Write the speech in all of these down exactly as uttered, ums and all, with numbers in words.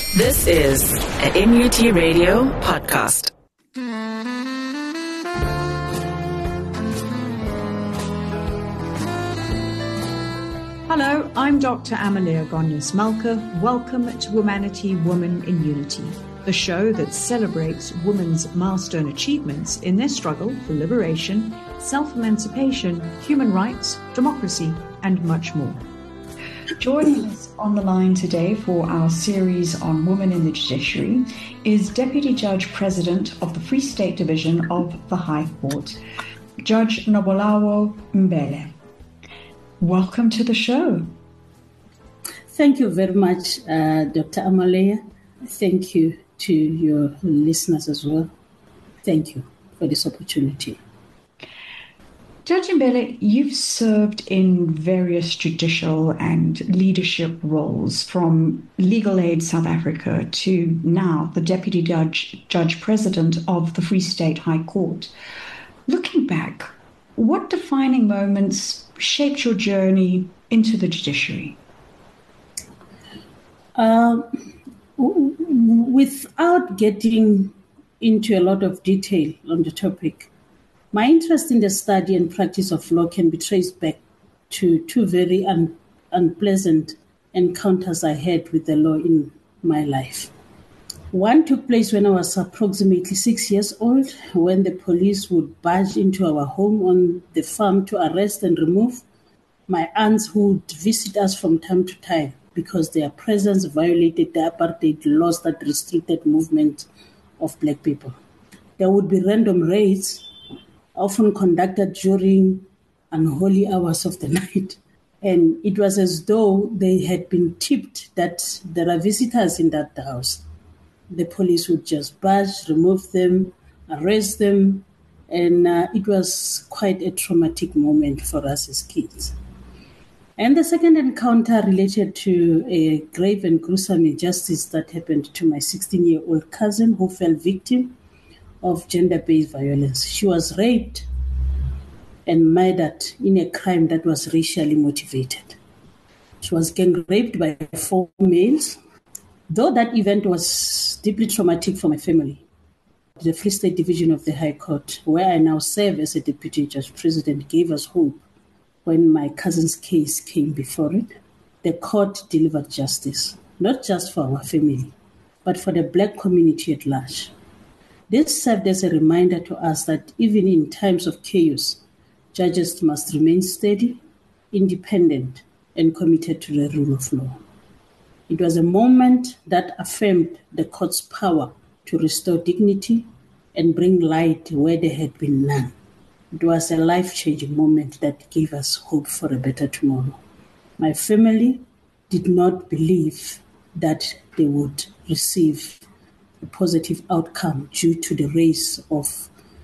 This is an N U T Radio podcast. Hello, I'm Doctor Amalia Gonyas-Malka. Welcome to Womanity, Woman in Unity, the show that celebrates women's milestone achievements in their struggle for liberation, self-emancipation, human rights, democracy, and much more. Joining us on the line today for our series on women in the judiciary is Deputy Judge President of the Free State Division of the High Court, Judge Nobolawo Mbele. Welcome to the show. Thank you very much, uh, Doctor Amalia. Thank you to your listeners as well. Thank you for this opportunity. Judge Mbele, you've served in various judicial and leadership roles, from Legal Aid South Africa to now the Deputy Judge, Judge President of the Free State High Court. Looking back, what defining moments shaped your journey into the judiciary? Uh, w- without getting into a lot of detail on the topic, my interest in the study and practice of law can be traced back to two very un- unpleasant encounters I had with the law in my life. One took place when I was approximately six years old, when the police would barge into our home on the farm to arrest and remove my aunts who would visit us from time to time because their presence violated the apartheid laws that restricted movement of black people. There would be random raids, often conducted during unholy hours of the night. And it was as though they had been tipped that there are visitors in that house. The police would just barge, remove them, arrest them, and uh, it was quite a traumatic moment for us as kids. And the second encounter related to a grave and gruesome injustice that happened to my sixteen-year-old cousin who fell victim of gender-based violence. She was raped and murdered in a crime that was racially motivated. She was gang raped by four males. Though that event was deeply traumatic for my family, the Free State Division of the High Court, where I now serve as a Deputy Judge President, gave us hope when my cousin's case came before it. The court delivered justice, not just for our family, but for the black community at large. This served as a reminder to us that even in times of chaos, judges must remain steady, independent, and committed to the rule of law. It was a moment that affirmed the court's power to restore dignity and bring light where there had been none. It was a life-changing moment that gave us hope for a better tomorrow. My family did not believe that they would receive a positive outcome due to the race of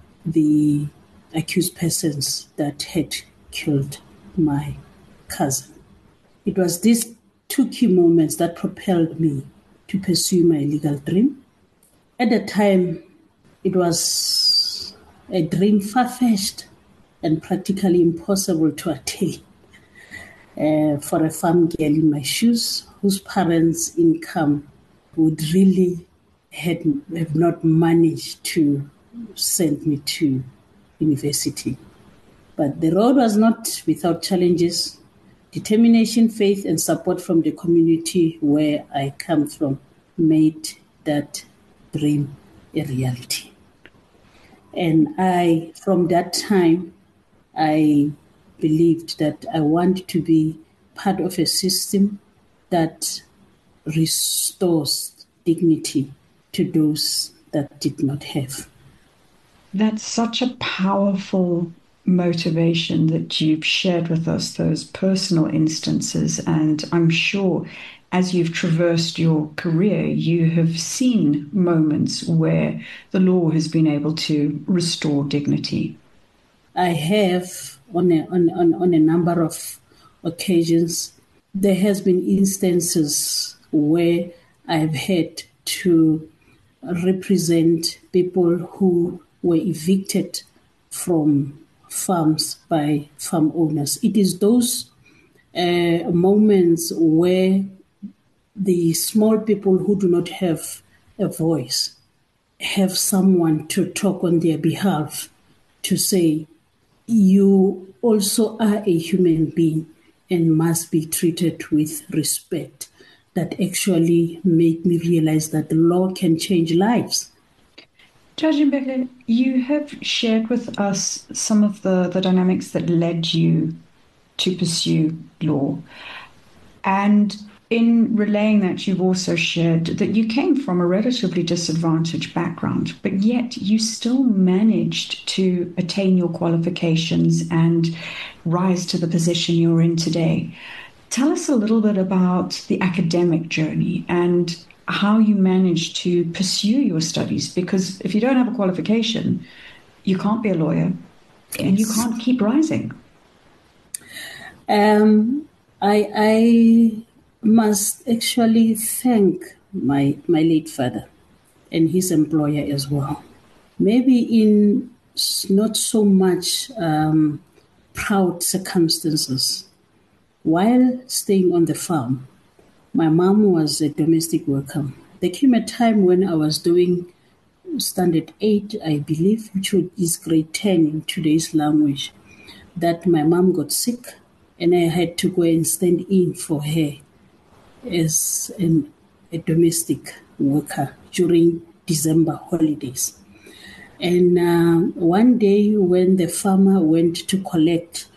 the accused persons that had killed my cousin. It was these two key moments that propelled me to pursue my legal dream. At the time, it was a dream far-fetched and practically impossible to attain uh, for a farm girl in my shoes whose parents' income would really had have not managed to send me to university. But the road was not without challenges. Determination, faith, and support from the community where I come from made that dream a reality. And I, from that time, I believed that I want to be part of a system that restores dignity to those that did not have. That's such a powerful motivation that you've shared with us, those personal instances. And I'm sure as you've traversed your career, you have seen moments where the law has been able to restore dignity. I have on a, on, on, on a number of occasions. There has been instances where I've had to represent people who were evicted from farms by farm owners. It is those uh, moments where the small people who do not have a voice have someone to talk on their behalf, to say, you also are a human being and must be treated with respect, that actually made me realize that the law can change lives. Judge Mbele, you have shared with us some of the, the dynamics that led you to pursue law. And in relaying that, you've also shared that you came from a relatively disadvantaged background, but yet you still managed to attain your qualifications and rise to the position you're in today. Tell us a little bit about the academic journey and how you managed to pursue your studies, because if you don't have a qualification, you can't be a lawyer and you can't keep rising. Um, I, I must actually thank my my late father and his employer as well. Maybe in not so much um, proud circumstances. While staying on the farm, my mom was a domestic worker. There came a time when I was doing standard eight, I believe, which is grade ten in today's language, that my mom got sick and I had to go and stand in for her as an, a domestic worker during December holidays. And uh, one day when the farmer went to collect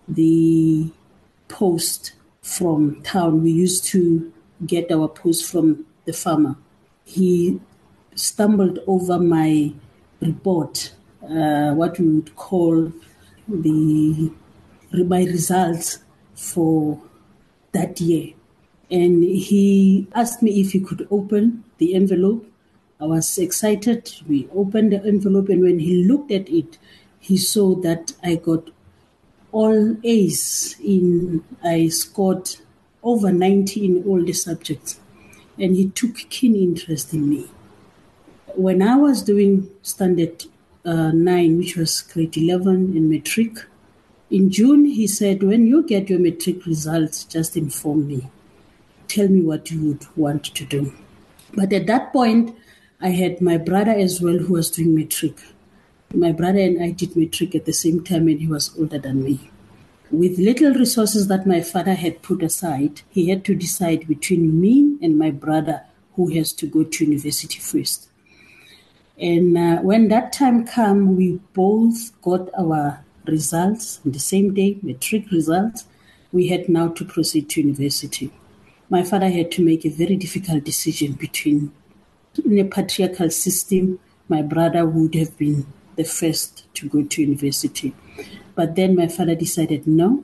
the post from town, we used to get our post from the farmer. He stumbled over my report, uh, what we would call the my results for that year. And he asked me if he could open the envelope. I was excited. We opened the envelope, and when he looked at it, he saw that I got all A's in, I scored over ninety in all the subjects. And he took keen interest in me. When I was doing standard uh, nine, which was grade eleven in matric, in June, he said, when you get your matric results, just inform me. Tell me what you would want to do. But at that point, I had my brother as well who was doing matric. My brother and I did matric at the same time, and he was older than me. With little resources that my father had put aside, he had to decide between me and my brother who has to go to university first. And uh, when that time came, we both got our results on the same day, matric results. We had now to proceed to university. My father had to make a very difficult decision between, in a patriarchal system, my brother would have been the first to go to university. But then my father decided, no,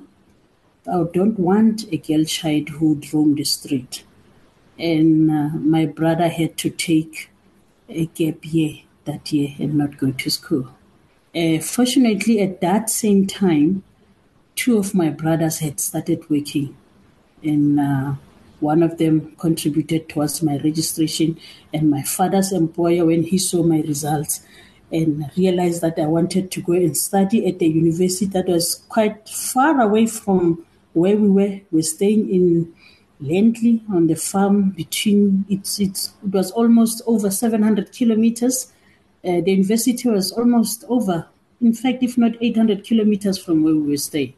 I don't want a girl child who would roam the street. And uh, my brother had to take a gap year that year and not go to school. Uh, fortunately, at that same time, two of my brothers had started working, and uh, one of them contributed towards my registration. And my father's employer, when he saw my results and realized that I wanted to go and study at a university that was quite far away from where we were, we're staying in Lentley on the farm between, it's, it's, it was almost over seven hundred kilometers. Uh, the university was almost over, in fact, if not eight hundred kilometers from where we were staying.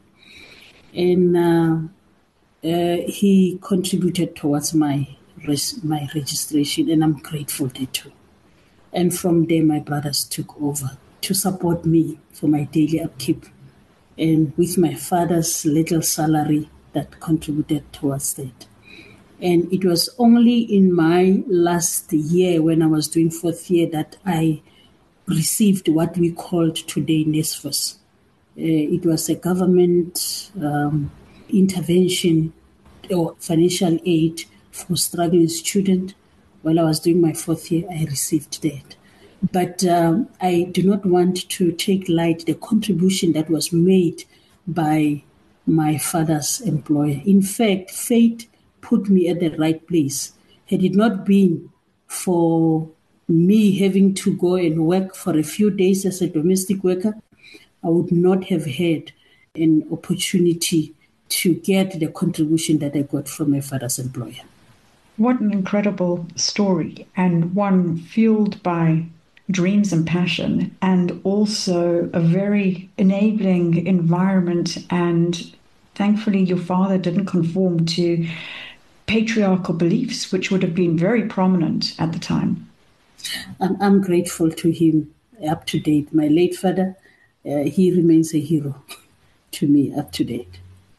And uh, uh, he contributed towards my res- my registration, and I'm grateful there too. And from there, my brothers took over to support me for my daily upkeep, and with my father's little salary that contributed towards that. And it was only in my last year, when I was doing fourth year, that I received what we called today NSFAS. Uh, it was a government um, intervention or financial aid for struggling students. While I was doing my fourth year, I received that. But um, I do not want to take light the contribution that was made by my father's employer. In fact, fate put me at the right place. Had it not been for me having to go and work for a few days as a domestic worker, I would not have had an opportunity to get the contribution that I got from my father's employer. What an incredible story, and one fueled by dreams and passion, and also a very enabling environment. And thankfully, your father didn't conform to patriarchal beliefs, which would have been very prominent at the time. I'm, I'm grateful to him up to date. My late father, uh, he remains a hero to me up to date.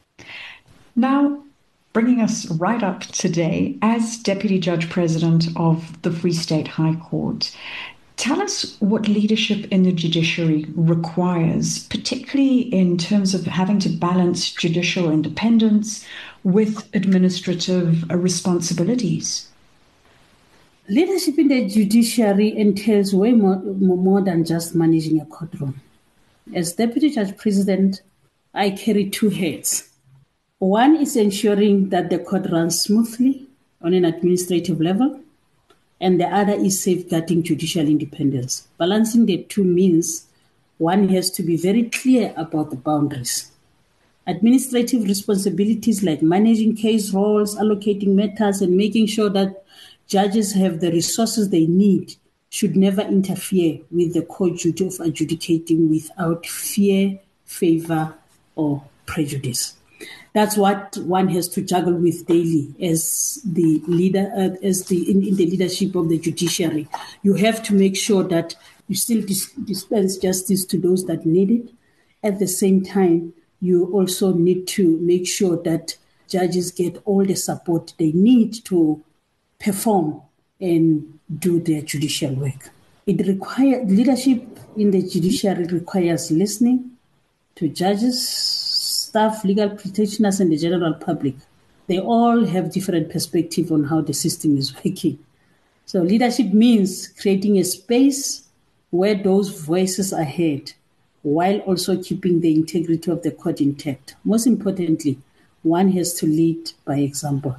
Now, bringing us right up today, as Deputy Judge President of the Free State High Court, tell us what leadership in the judiciary requires, particularly in terms of having to balance judicial independence with administrative responsibilities. Leadership in the judiciary entails way more, more than just managing a courtroom. As Deputy Judge President, I carry two hats. One is ensuring that the court runs smoothly on an administrative level, and the other is safeguarding judicial independence. Balancing the two means one has to be very clear about the boundaries. Administrative responsibilities like managing case roles, allocating matters, and making sure that judges have the resources they need should never interfere with the court duty of adjudicating without fear, favor, or prejudice. That's what one has to juggle with daily as the leader, uh, as the in, in the leadership of the judiciary. You have to make sure that you still dis- dispense justice to those that need it. At the same time, you also need to make sure that judges get all the support they need to perform and do their judicial work. It requires leadership in the judiciary requires listening to judges, staff, legal practitioners, and the general public. They all have different perspectives on how the system is working. So leadership means creating a space where those voices are heard, while also keeping the integrity of the court intact. Most importantly, one has to lead by example.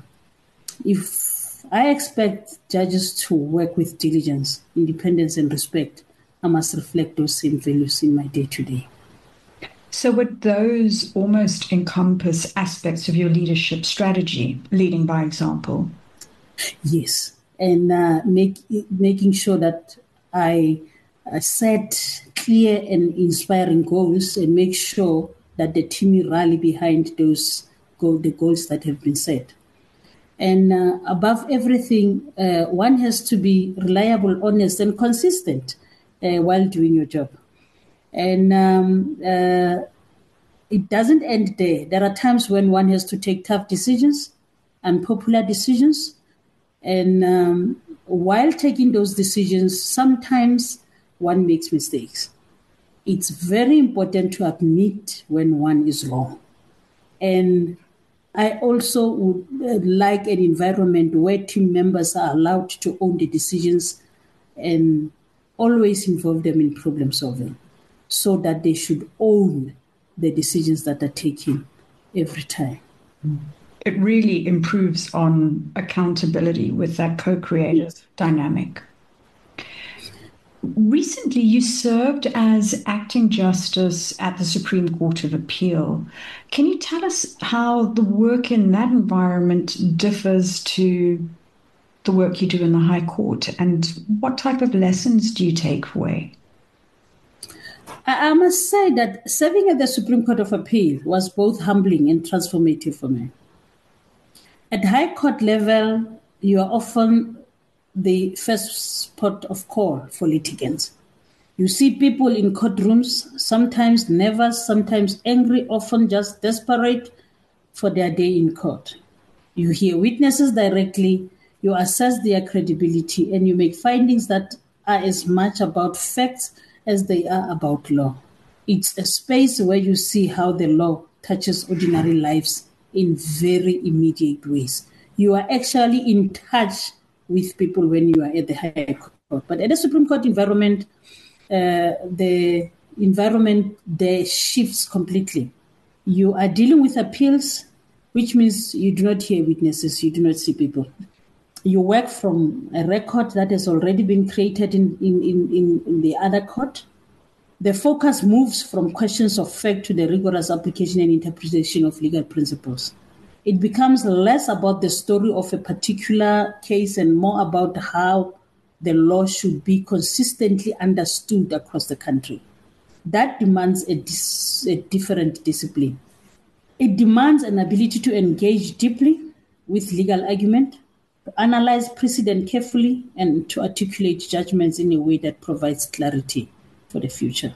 If I expect judges to work with diligence, independence, and respect, I must reflect those same values in my day-to-day. So would those almost encompass aspects of your leadership strategy, leading by example? Yes, and uh, make, making sure that I uh, set clear and inspiring goals and make sure that the team rally behind those goal, the goals that have been set. And uh, above everything, uh, one has to be reliable, honest, and consistent uh, while doing your job. And um, uh, it doesn't end there. There are times when one has to take tough decisions, unpopular decisions. And um, while taking those decisions, sometimes one makes mistakes. It's very important to admit when one is wrong. And I also would like an environment where team members are allowed to own the decisions and always involve them in problem solving, so that they should own the decisions that are taken every time. It really improves on accountability with that co-creative yes. dynamic. Recently, you served as acting justice at the Supreme Court of Appeal. Can you tell us how the work in that environment differs to the work you do in the High Court, and what type of lessons do you take away? I must say that serving at the Supreme Court of Appeal was both humbling and transformative for me. At High Court level, you are often the first port of call for litigants. You see people in courtrooms, sometimes nervous, sometimes angry, often just desperate for their day in court. You hear witnesses directly, you assess their credibility, and you make findings that are as much about facts as they are about law. It's a space where you see how the law touches ordinary lives in very immediate ways. You are actually in touch with people when you are at the High Court. But at the Supreme Court environment, uh, the environment there shifts completely. You are dealing with appeals, which means you do not hear witnesses, you do not see people. You work from a record that has already been created in, in, in, in the other court. The focus moves from questions of fact to the rigorous application and interpretation of legal principles. It becomes less about the story of a particular case and more about how the law should be consistently understood across the country. That demands a, dis- a different discipline. It demands an ability to engage deeply with legal argument, to analyze precedent carefully, and to articulate judgments in a way that provides clarity for the future.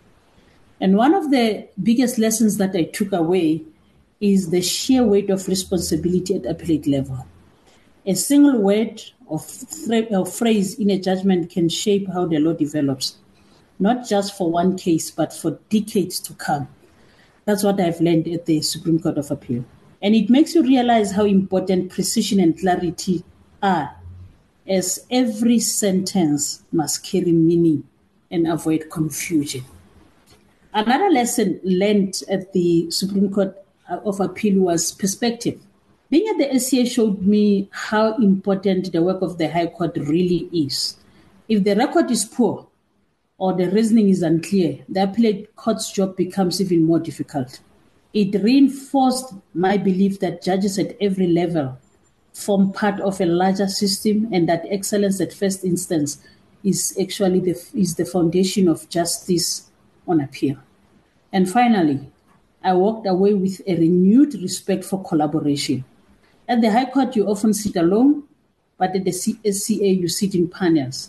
And one of the biggest lessons that I took away is the sheer weight of responsibility at appellate level. A single word or, th- or phrase in a judgment can shape how the law develops, not just for one case, but for decades to come. That's what I've learned at the Supreme Court of Appeal. And it makes you realize how important precision and clarity are, as every sentence must carry meaning and avoid confusion. Another lesson learned at the Supreme Court of Appeal was perspective. Being at the S C A showed me how important the work of the High Court really is. If the record is poor or the reasoning is unclear, the appellate court's job becomes even more difficult. It reinforced my belief that judges at every level form part of a larger system and that excellence at first instance is actually the, is the foundation of justice on appeal. And finally, I walked away with a renewed respect for collaboration. At the High Court, you often sit alone, but at the S C A, you sit in panels.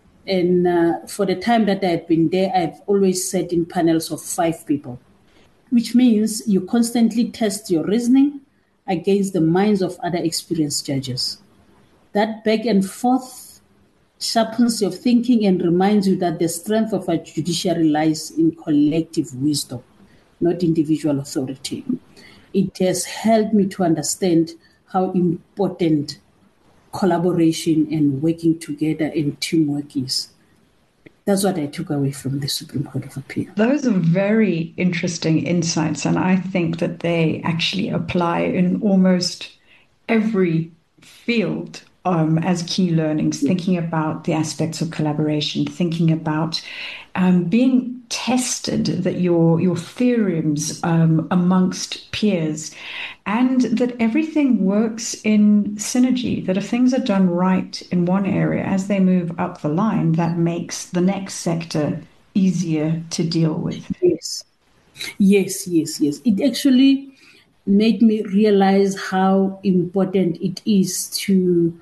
And uh, for the time that I've been there, I've always sat in panels of five people, which means you constantly test your reasoning against the minds of other experienced judges. That back and forth sharpens your thinking and reminds you that the strength of our judiciary lies in collective wisdom, not individual authority. It has helped me to understand how important collaboration and working together and teamwork is. That's what I took away from the Supreme Court of Appeal. Those are very interesting insights, and I think that they actually apply in almost every field um, as key learnings, thinking about the aspects of collaboration, thinking about um, being tested, that your, your theorems um, amongst peers, and that everything works in synergy, that if things are done right in one area, as they move up the line, that makes the next sector easier to deal with. Yes, yes, yes, yes. It actually made me realize how important it is to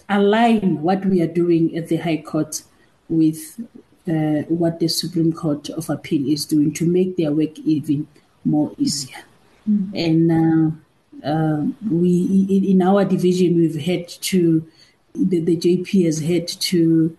align what we are doing at the High Court with uh, what the Supreme Court of Appeal is doing to make their work even more easier. Mm-hmm. And uh, Uh, we in our division we've had to the, the J P has had to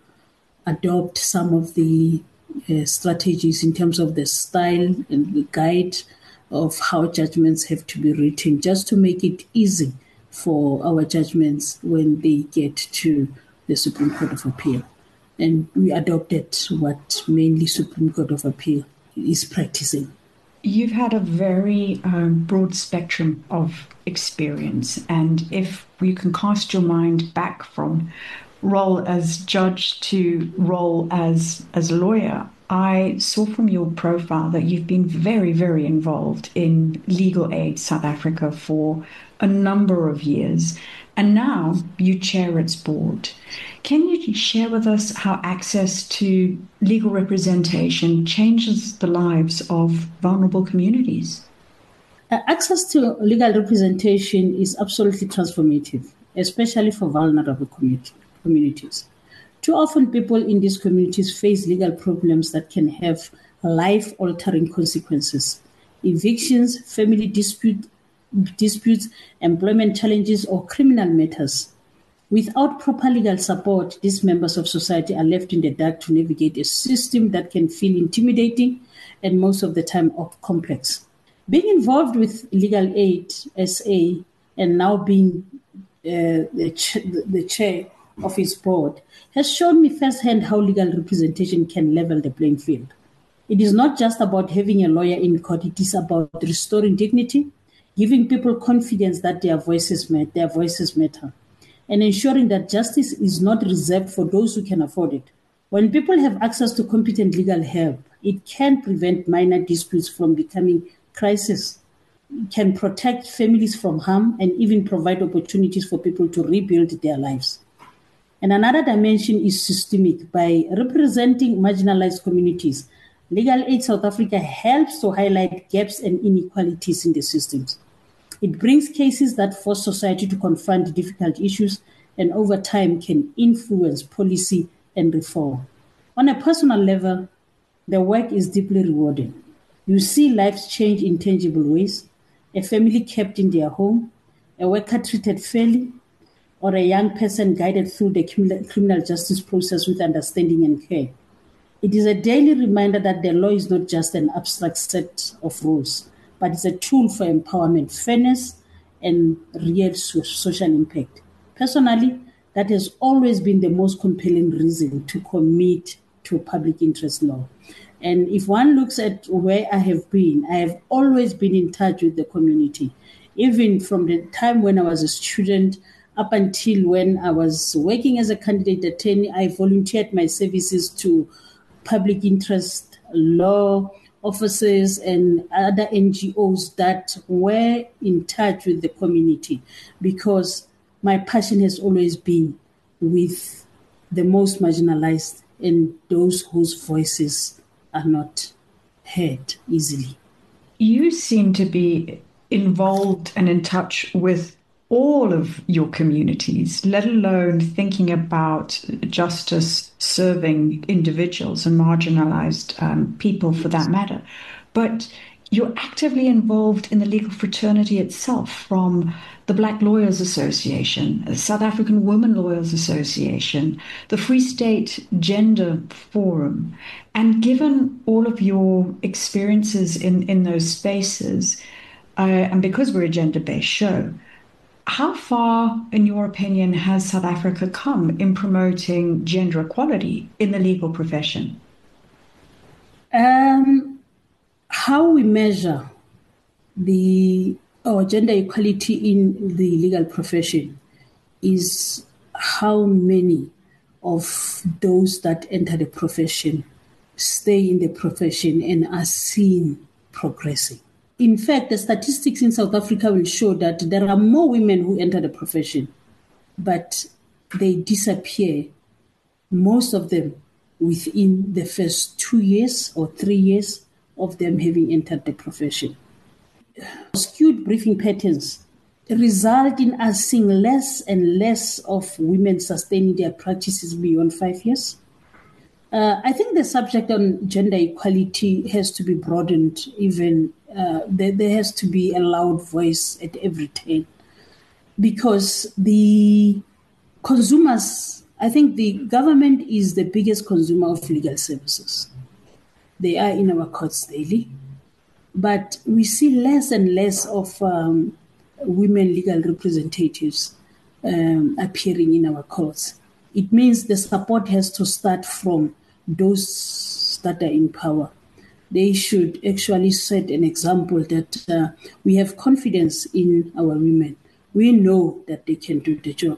adopt some of the uh, strategies in terms of the style and the guide of how judgments have to be written, just to make it easy for our judgments when they get to the Supreme Court of Appeal. And we adopted what mainly Supreme Court of Appeal is practicing. You've had a very um, broad spectrum of experience, and if you can cast your mind back from role as judge to role as as lawyer, I saw from your profile that you've been very, very involved in Legal Aid South Africa for a number of years, and now you chair its board. Can you share with us how access to legal representation changes the lives of vulnerable communities? Uh, access to legal representation is absolutely transformative, especially for vulnerable community, communities. Too often, people in these communities face legal problems that can have life-altering consequences. Evictions, family dispute, disputes, employment challenges, or criminal matters. Without proper legal support, these members of society are left in the dark to navigate a system that can feel intimidating and most of the time complex. Being involved with Legal Aid S A and now being uh, the, ch- the chair of its board has shown me firsthand how legal representation can level the playing field. It is not just about having a lawyer in court, it is about restoring dignity, giving people confidence that their voices matter, their voices matter, and ensuring that justice is not reserved for those who can afford it. When people have access to competent legal help, it can prevent minor disputes from becoming crises. can protect families from harm and even provide opportunities for people to rebuild their lives. And another dimension is systemic. By representing marginalized communities, Legal Aid South Africa helps to highlight gaps and inequalities in the systems. It brings cases that force society to confront difficult issues and over time can influence policy and reform. On a personal level, the work is deeply rewarding. You see lives change in tangible ways, a family kept in their home, a worker treated fairly, or a young person guided through the criminal justice process with understanding and care. It is a daily reminder that the law is not just an abstract set of rules, but it's a tool for empowerment, fairness, and real social impact. Personally, that has always been the most compelling reason to commit to public interest law. And if one looks at where I have been, I have always been in touch with the community. Even from the time when I was a student up until when I was working as a candidate attorney, I volunteered my services to public interest law officers and other N G Os that were in touch with the community, because my passion has always been with the most marginalized and those whose voices are not heard easily. You seem to be involved and in touch with all of your communities, let alone thinking about justice serving individuals and marginalized um, people for that matter. But you're actively involved in the legal fraternity itself, from the Black Lawyers Association, the South African Women Lawyers Association, the Free State Gender Forum. And given all of your experiences in, in those spaces, uh, and because we're a gender-based show, how far, in your opinion, has South Africa come in promoting gender equality in the legal profession? Um, how we measure the or gender equality in the legal profession is how many of those that enter the profession stay in the profession and are seen progressing. In fact, the statistics in South Africa will show that there are more women who enter the profession, but they disappear, most of them within the first two years or three years of them having entered the profession. Skewed briefing patterns result in us seeing less and less of women sustaining their practices beyond five years. Uh, I think the subject on gender equality has to be broadened even. Uh, there, there has to be a loud voice at every turn, because the consumers, I think the government is the biggest consumer of legal services. They are in our courts daily, but we see less and less of um, women legal representatives um, appearing in our courts. It means the support has to start from those that are in power. They should actually set an example that uh, we have confidence in our women. We know that they can do the job.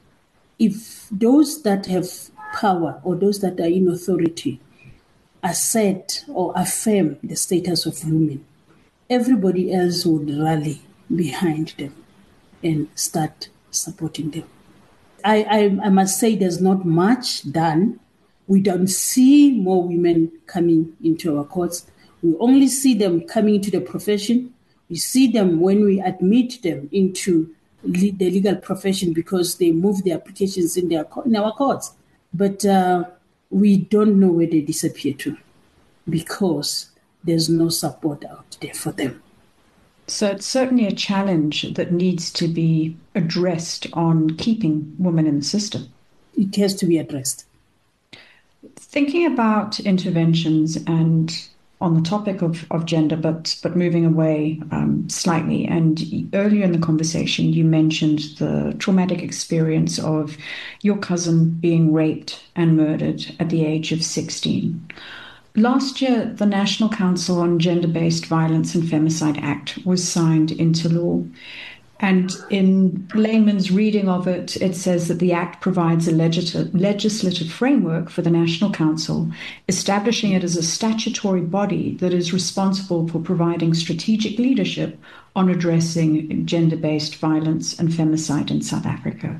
If those that have power or those that are in authority assert or affirm the status of women, everybody else would rally behind them and start supporting them. I, I, I must say there's not much done. We don't see more women coming into our courts. We only see them coming into the profession. We see them when we admit them into le- the legal profession because they move their applications in, their, in our courts. But uh, we don't know where they disappear to because there's no support out there for them. So it's certainly a challenge that needs to be addressed on keeping women in the system. It has to be addressed. Thinking about interventions and on the topic of, of gender, but but moving away um, slightly, and earlier in the conversation you mentioned the traumatic experience of your cousin being raped and murdered at the age of sixteen. Last year, the National Council on Gender-Based Violence and Femicide Act was signed into law. And in layman's reading of it, it says that the Act provides a legis- legislative framework for the National Council, establishing it as a statutory body that is responsible for providing strategic leadership on addressing gender-based violence and femicide in South Africa.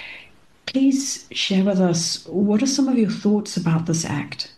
Please share with us, what are some of your thoughts about this Act?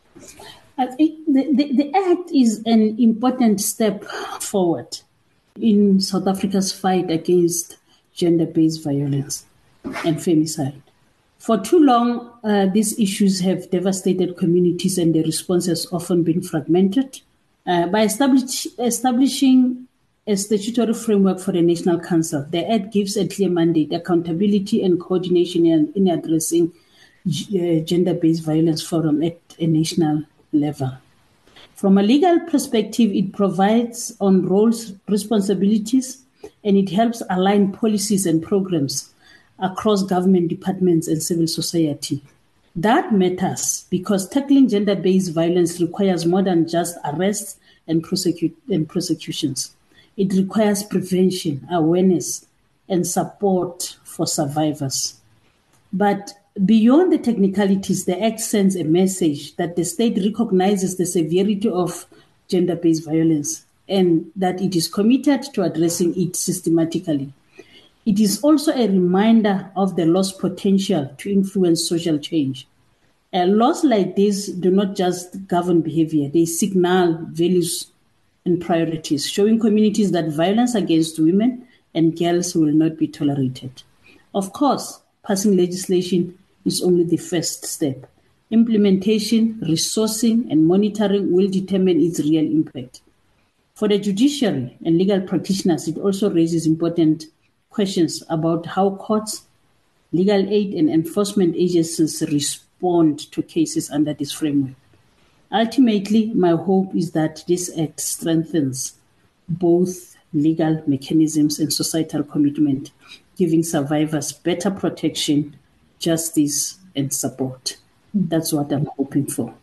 I think the, the, the Act is an important step forward in South Africa's fight against gender-based violence and femicide. For too long, uh, these issues have devastated communities and the response has often been fragmented. Uh, by establish, establishing a statutory framework for the National Council, the Act gives a clear mandate, accountability and coordination in, in addressing uh, gender-based violence forum at a national level. From a legal perspective, it provides on roles, responsibilities, and it helps align policies and programs across government departments and civil society. That matters because tackling gender-based violence requires more than just arrests and, prosecute, and prosecutions. It requires prevention, awareness, and support for survivors. But beyond the technicalities, the Act sends a message that the state recognizes the severity of gender-based violence and that it is committed to addressing it systematically. It is also a reminder of the lost potential to influence social change. Uh, laws like this do not just govern behavior, they signal values and priorities, showing communities that violence against women and girls will not be tolerated. Of course, passing legislation is only the first step. Implementation, resourcing, and monitoring will determine its real impact. For the judiciary and legal practitioners, it also raises important questions about how courts, legal aid, and enforcement agencies respond to cases under this framework. Ultimately, my hope is that this Act strengthens both legal mechanisms and societal commitment, giving survivors better protection, justice, and support. That's what I'm hoping for.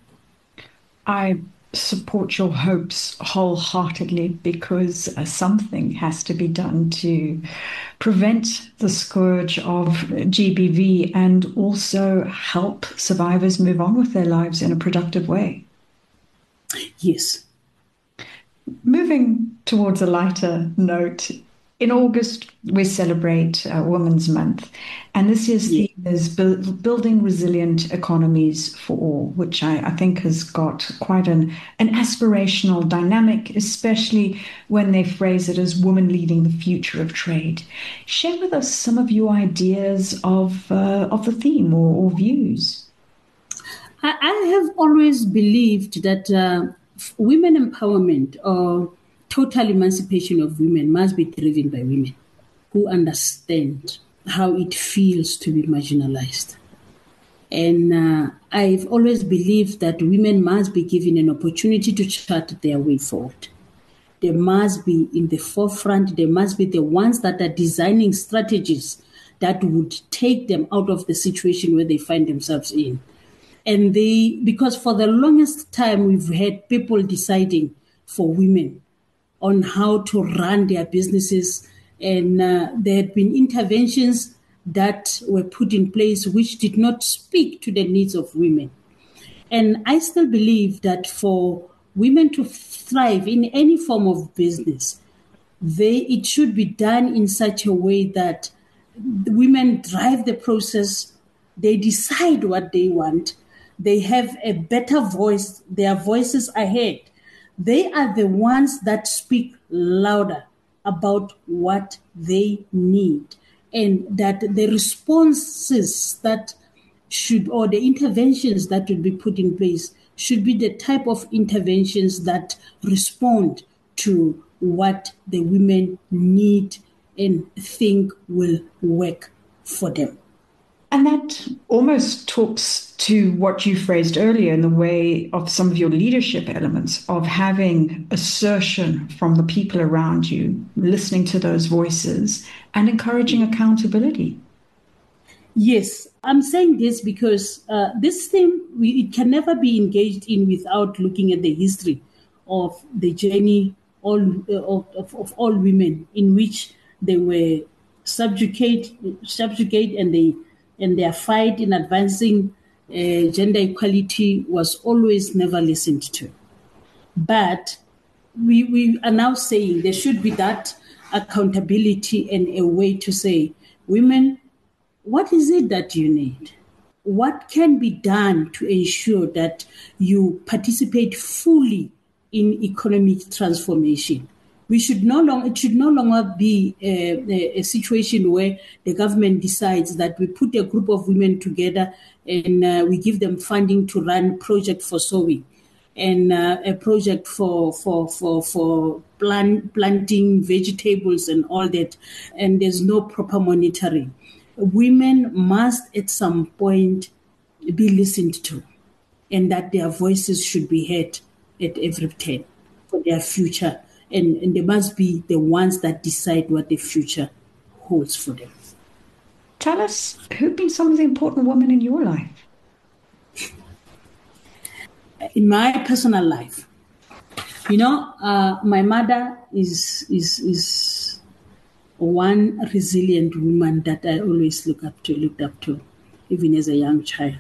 I support your hopes wholeheartedly because uh, something has to be done to prevent the scourge of G B V and also help survivors move on with their lives in a productive way. Yes. Moving towards a lighter note, in August, we celebrate uh, Women's Month, and this year's Yeah. theme is bu- Building Resilient Economies for All, which I, I think has got quite an, an aspirational dynamic, especially when they phrase it as women leading the future of trade. Share with us some of your ideas of, uh, of the theme or, or views. I, I have always believed that uh, women empowerment or total emancipation of women must be driven by women who understand how it feels to be marginalized. And uh, I've always believed that women must be given an opportunity to chart their way forward. They must be in the forefront. They must be the ones that are designing strategies that would take them out of the situation where they find themselves in. And they, because for the longest time, we've had people deciding for women on how to run their businesses. And uh, there had been interventions that were put in place which did not speak to the needs of women. And I still believe that for women to thrive in any form of business, they it should be done in such a way that women drive the process, they decide what they want, they have a better voice, their voices are heard. They are the ones that speak louder about what they need, and that the responses that should, or the interventions that would be put in place should be the type of interventions that respond to what the women need and think will work for them. And that almost talks to what you phrased earlier in the way of some of your leadership elements of having assertion from the people around you, listening to those voices and encouraging accountability. Yes, I'm saying this because uh, this theme, we, it can never be engaged in without looking at the history of the journey all, uh, of, of, of all women in which they were subjugate, subjugate, and they and their fight in advancing uh, gender equality was always never listened to. But we we are now saying there should be that accountability and a way to say, women, what is it that you need? What can be done to ensure that you participate fully in economic transformation? We should no longer, it should no longer be a, a, a situation where the government decides that we put a group of women together and uh, we give them funding to run project for sewing and uh, a project for for for for plant, planting vegetables and all that, and there's no proper monitoring. Women must at some point be listened to, and that their voices should be heard at every turn for their future. And, and they must be the ones that decide what the future holds for them. Tell us, who've been some of the important women in your life? In my personal life, you know, uh, my mother is is is one resilient woman that I always look up to, looked up to, even as a young child.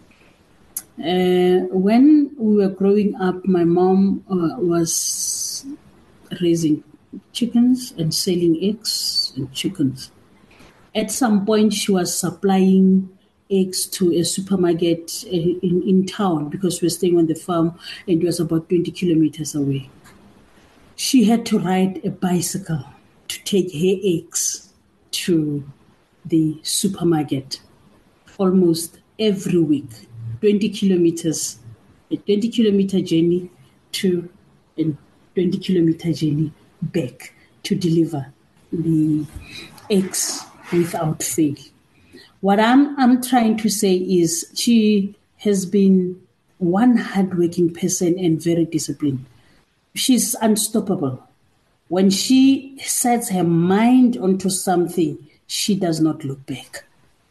Uh, when we were growing up, my mom uh, was raising chickens and selling eggs and chickens. At some point, she was supplying eggs to a supermarket in, in town because we were staying on the farm and it was about twenty kilometers away. She had to ride a bicycle to take her eggs to the supermarket almost every week, twenty kilometers, a twenty kilometer journey to a twenty kilometer journey back to deliver the eggs without fail. What I'm I'm trying to say is she has been one hardworking person and very disciplined. She's unstoppable. When she sets her mind onto something, she does not look back.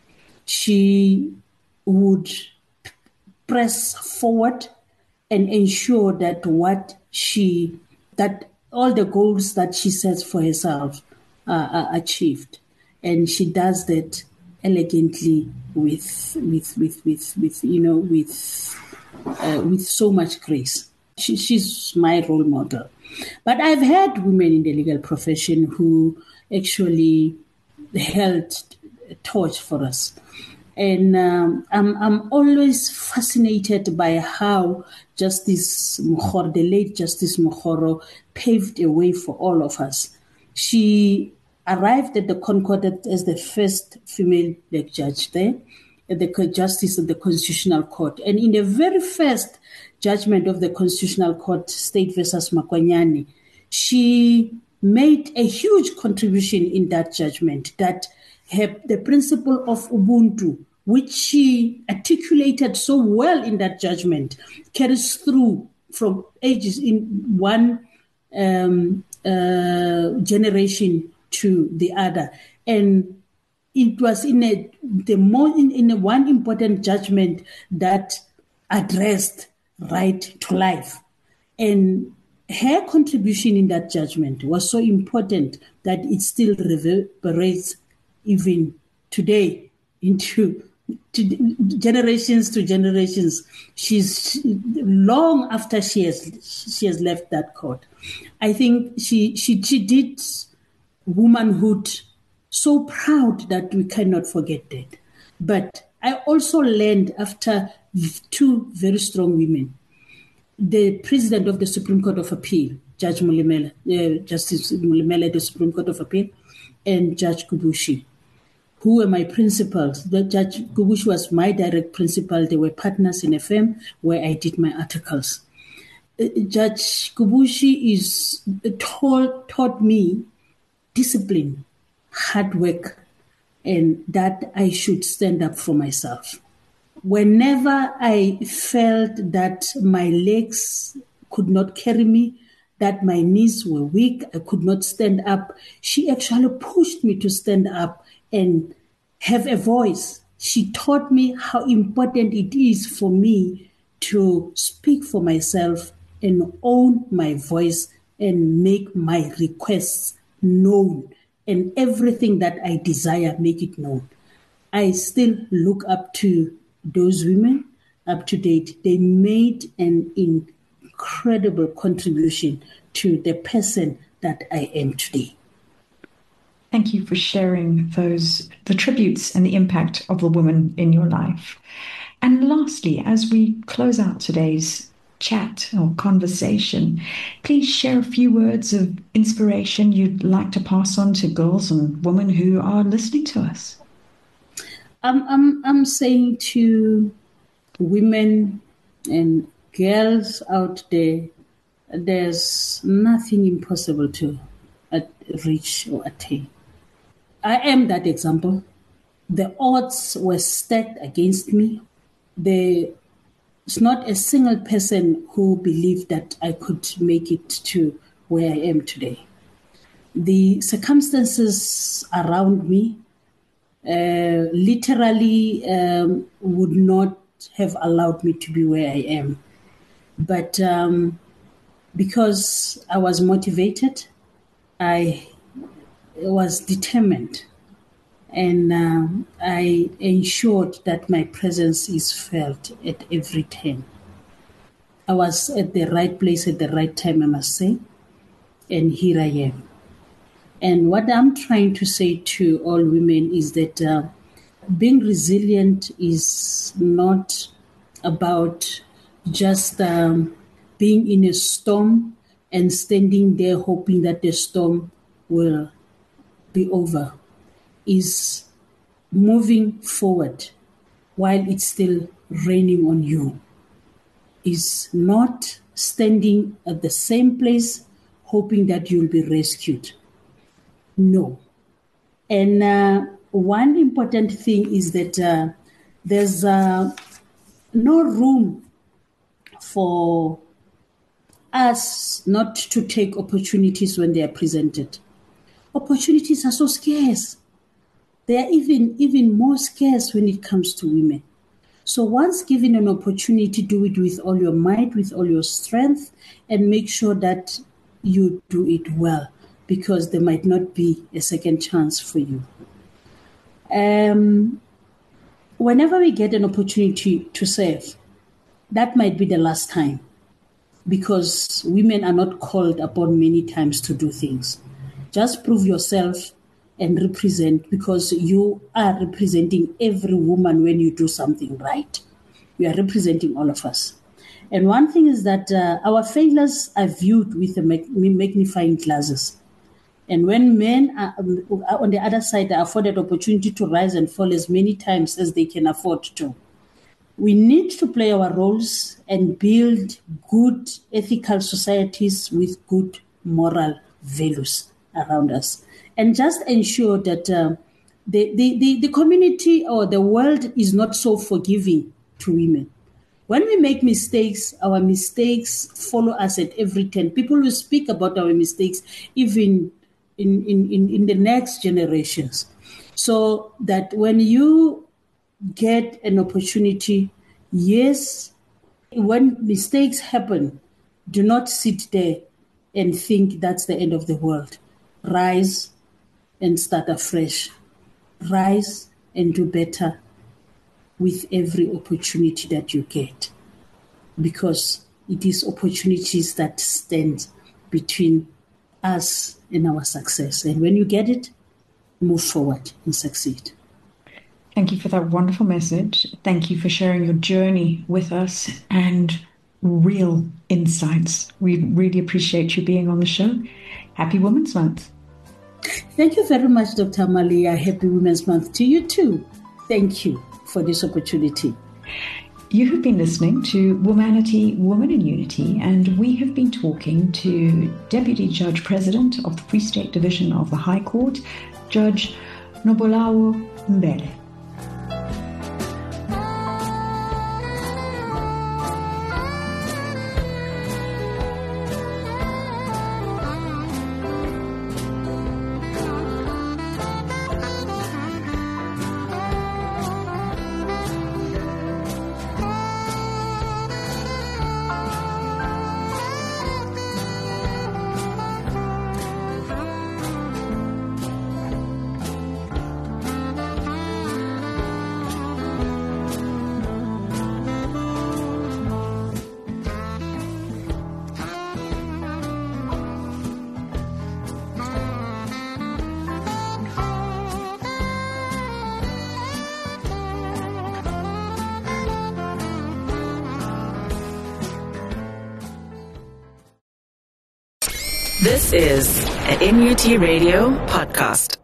She would press forward and ensure that what she, that all the goals that she sets for herself are, are achieved. And she does that elegantly with, with, with, with, with you know, with, uh, with so much grace. She, she's my role model. But I've had women in the legal profession who actually held a torch for us. And um, I'm, I'm always fascinated by how Justice Mokgoro, the late Justice Mokgoro, paved a way for all of us. She arrived at the Concordat as the first female black judge there, at the Justice of the Constitutional Court. And in the very first judgment of the Constitutional Court, State versus Makwanyane, she made a huge contribution in that judgment, that her, the principle of Ubuntu, which she articulated so well in that judgment, carries through from ages in one um, uh, generation to the other. And it was in a the more in, in a one important judgment that addressed right to life. And her contribution in that judgment was so important that it still reverberates even today into to generations to generations. She's long after she has she has left that court. I think she she she did womanhood so proud that we cannot forget that. But I also learned after two very strong women, the president of the Supreme Court of Appeal, Judge Mulimela, uh, Justice Mulimela, the Supreme Court of Appeal, and Judge Gubushi, who were my principals. The Judge Gubushi was my direct principal. They were partners in a firm where I did my articles. Uh, Judge Gubushi is taught, taught me discipline, hard work, and that I should stand up for myself. Whenever I felt that my legs could not carry me, that my knees were weak, I could not stand up, she actually pushed me to stand up and have a voice. She taught me how important it is for me to speak for myself and own my voice and make my requests known and everything that I desire, make it known. I still look up to those women up to date. They made an incredible contribution to the person that I am today. Thank you for sharing those, the tributes and the impact of the woman in your life. And lastly, as we close out today's chat or conversation, please share a few words of inspiration you'd like to pass on to girls and women who are listening to us. I'm, I'm, I'm saying to women and girls out there, there's nothing impossible to reach or attain. I am that example. The odds were stacked against me. There's not a single person who believed that I could make it to where I am today. The circumstances around me uh, literally um, would not have allowed me to be where I am. But um, because I was motivated, I was determined, and um, I ensured that my presence is felt at every turn. I was at the right place at the right time, I must say, and here I am. And what I'm trying to say to all women is that uh, being resilient is not about just um, being in a storm and standing there hoping that the storm will be over. Is moving forward while it's still raining on you. Is not standing at the same place hoping that you'll be rescued. No. And uh, one important thing is that uh, there's uh, no room for us not to take opportunities when they are presented. Opportunities are so scarce. They are even, even more scarce when it comes to women. So once given an opportunity, do it with all your might, with all your strength, and make sure that you do it well, because there might not be a second chance for you. Um, whenever we get an opportunity to serve, that might be the last time, because women are not called upon many times to do things. Just prove yourself and represent, because you are representing every woman when you do something right. You are representing all of us. And one thing is that uh, our failures are viewed with the magnifying glasses. And when men are, are on the other side are afforded opportunity to rise and fall as many times as they can afford to, we need to play our roles and build good ethical societies with good moral values around us. And just ensure that uh, the, the, the, the community or the world is not so forgiving to women. When we make mistakes, our mistakes follow us at every turn. People will speak about our mistakes even in, in, in, in the next generations. So that when you get an opportunity, yes, when mistakes happen, do not sit there and think that's the end of the world. Rise and start afresh. Rise and do better with every opportunity that you get, because it is opportunities that stand between us and our success. And when you get it, move forward and succeed. Thank you for that wonderful message. Thank you for sharing your journey with us and real insights. We really appreciate you being on the show. Happy Women's Month. Thank you very much, Doctor Amalia. Happy Women's Month to you too. Thank you for this opportunity. You have been listening to Womanity, Woman in Unity, and we have been talking to Deputy Judge President of the Free State Division of the High Court, Judge Nobolawo Mbele. This is an N U T Radio podcast.